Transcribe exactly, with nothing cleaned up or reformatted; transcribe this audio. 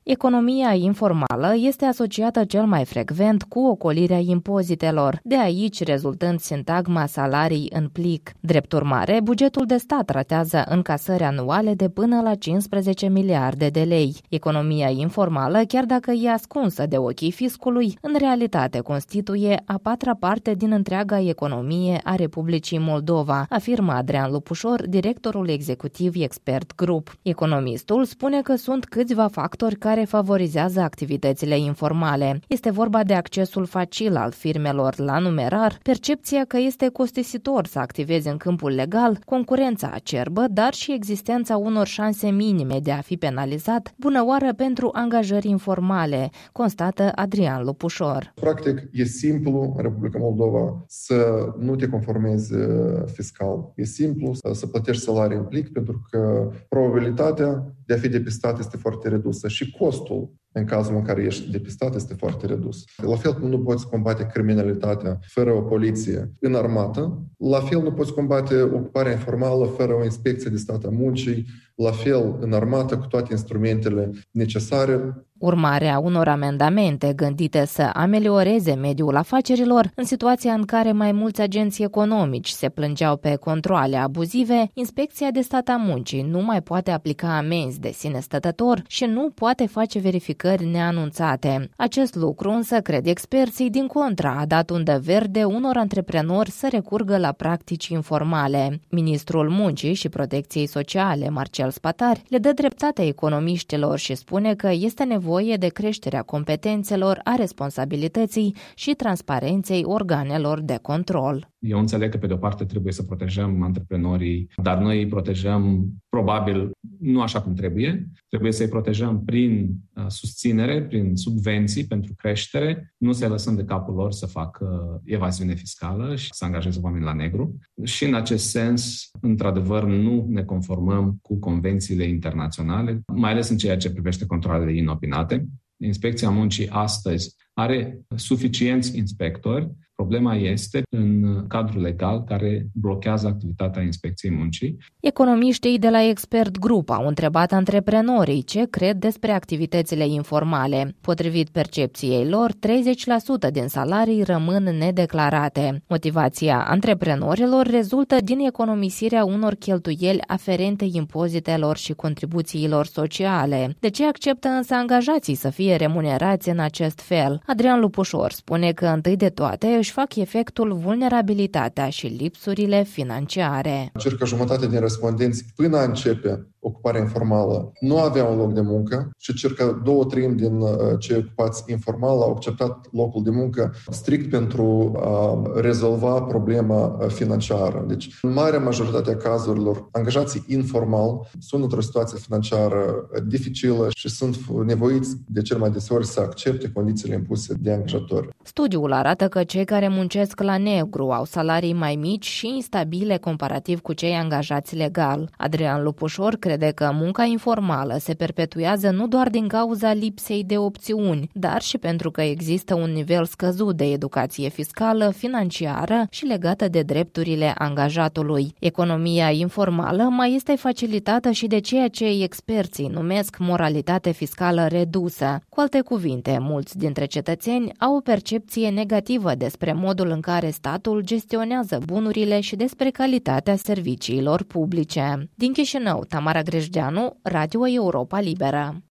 Economia informală este asociată cel mai frecvent cu ocolirea impozitelor, de aici rezultând sintagma salarii în plic. Drept urmare, bugetul de stat ratează încasări anuale de până la cincisprezece miliarde de lei. Economia informală, chiar dacă e ascunsă de ochii fiscului, în realitate constituie a patra parte din întreaga economie a Republicii Moldova, afirmă Adrian Lupușor, directorul executiv Expert Group. Economistul spune că sunt câțiva factori care favorizează activitățile informale. Este vorba de accesul facil al firmelor la numerar, percepția că este costisitor să activezi în câmpul legal, concurența acerbă, dar și existența unor șanse minime de a fi penalizat, bună oară pentru angajări informale, constată Adrian Lupușor. Practic, e simplu în Republica Moldova să nu te conformezi fiscal. E simplu să plătești salarii în plic pentru că probabilitatea de a fi depistat este foarte redusă și costul în cazul în care ești depistat este foarte redus. La fel cum nu poți combate criminalitatea fără o poliție înarmată, la fel nu poți combate ocuparea informală fără o inspecție de stat a muncii, la fel înarmată cu toate instrumentele necesare. Urmarea unor amendamente gândite să amelioreze mediul afacerilor, în situația în care mai mulți agenți economici se plângeau pe controale abuzive, Inspecția de Stat a Muncii nu mai poate aplica amenzi de sine stătător și nu poate face verificări neanunțate. Acest lucru însă, cred experții, din contra, a dat undă verde unor antreprenori să recurgă la practici informale. Ministrul Muncii și Protecției Sociale, Marcel Spatar, le dă dreptate economiștilor și spune că este nevoie de creșterea competențelor, a responsabilității și transparenței organelor de control. Eu înțeleg că, pe de-o parte, trebuie să protejăm antreprenorii, dar noi îi protejăm, probabil, nu așa cum trebuie. Trebuie să îi protejăm prin susținere, prin subvenții pentru creștere, nu să-i lăsăm de capul lor să facă evaziune fiscală și să angajeze oameni la negru. Și, în acest sens, într-adevăr, nu ne conformăm cu convențiile internaționale, mai ales în ceea ce privește controalele inopinate. Inspecția Muncii astăzi are suficienți inspectori. Problema este în cadrul legal care blochează activitatea Inspecției Muncii. Economiștii de la Expert Group au întrebat antreprenorii ce cred despre activitățile informale. Potrivit percepției lor, treizeci la sută din salarii rămân nedeclarate. Motivația antreprenorilor rezultă din economisirea unor cheltuieli aferente impozitelor și contribuțiilor sociale. De ce acceptă însă angajații să fie remunerați în acest fel? Adrian Lupușor spune că întâi de toate își fac efectul vulnerabilitatea și lipsurile financiare. Circa jumătate din respondenți, până a începe ocuparea informală, nu aveau un loc de muncă și circa două treimi din cei ocupați informal au acceptat locul de muncă strict pentru a rezolva problema financiară. Deci, în marea majoritate a cazurilor, angajații informal sunt într-o situație financiară dificilă și sunt nevoiți de cel mai deseori să accepte condițiile impuse de angajatori. Studiul arată că cei care muncesc la negru au salarii mai mici și instabile comparativ cu cei angajați legal. Adrian Lupușor crede că munca informală se perpetuează nu doar din cauza lipsei de opțiuni, dar și pentru că există un nivel scăzut de educație fiscală, financiară și legată de drepturile angajatului. Economia informală mai este facilitată și de ceea ce experții numesc moralitate fiscală redusă. Cu alte cuvinte, mulți dintre cetățeni au o percepție negativă despre modul în care statul gestionează bunurile și despre calitatea serviciilor publice. Din Chișinău, Tamara Grejdeanu, Radio Europa Liberă.